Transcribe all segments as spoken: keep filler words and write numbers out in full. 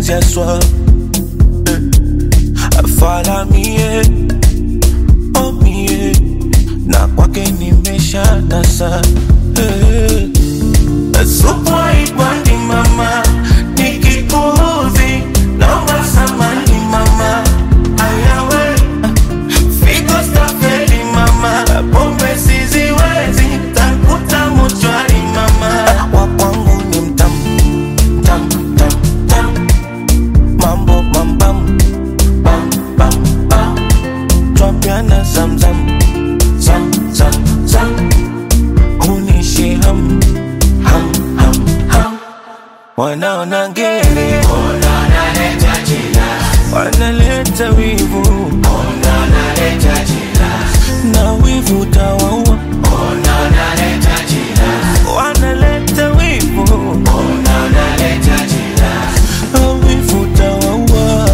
ya swap. Follow me, yeah. Oh me, yeah. Na kwake nimesha nasa, hey. Supo ipandi mama, nikikuudhi naomba samani mama. Ayawe, figo stafeli mama, pombe siziwezi, takuta mochwari mama. Wakwangu ni mtam, tam, tam, tam. Mambo mambam, bam, bam, bam. Twapiana zam, zam, zam, zam, zam. Hunishi ham, ham, ham, ham. Wanaona ngere, wanaleta jealous, wanaleta wivu, wanaleta jealous, na wivu tawaua. wanaleta jealous, Wanaleta wivu, wanaleta jealous, na wivu tawaua.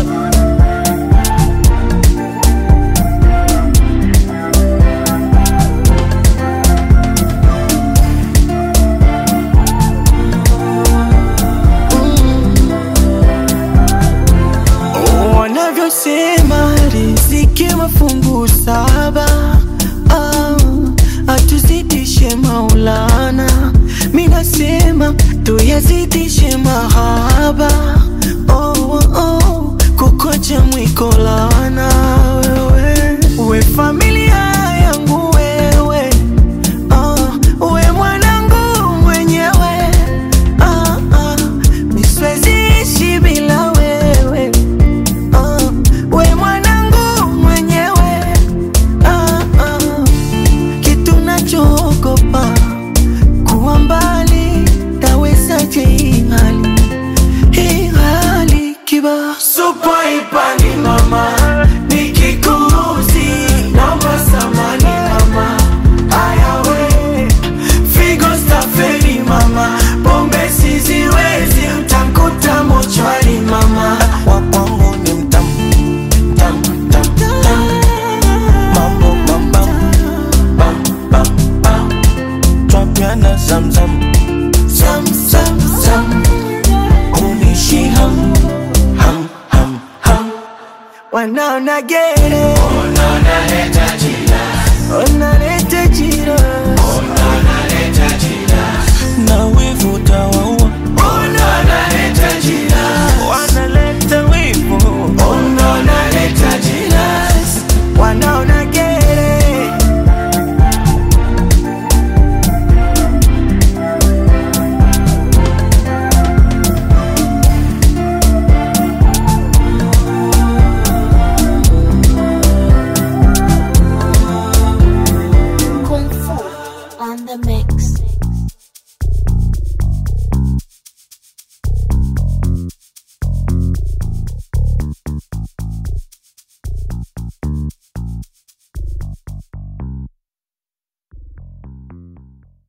Wanavyosema riziki mafungu saba, ah, atuzidishe Maulana. Minasema tuyazidishe mahaba, oh, oh, oh, kukocha mwikolana. Wewe, we familia yangu wewe, ah, we mwanangu mwenyewe, ah, ah, miswezi ishi bila wewe. We mwanangu mwenyewe, ah, ah. Kitu nachogopa kuwa mbali, tawezaje hii hali, hii hali kiba. supo ipandi mama, nikikuudhi naomba samani mama. Ayawe, figo stafeli mama, pombe siziwezi, utakuta mochwari mama. Wakwangu ni mtam, tam, tam, tam. Mambo mambam, bam, bam, bam. Twapiana zam, zam, Zam, zam, zam, hunishi ham, ham, ham, ham. Wanaona gay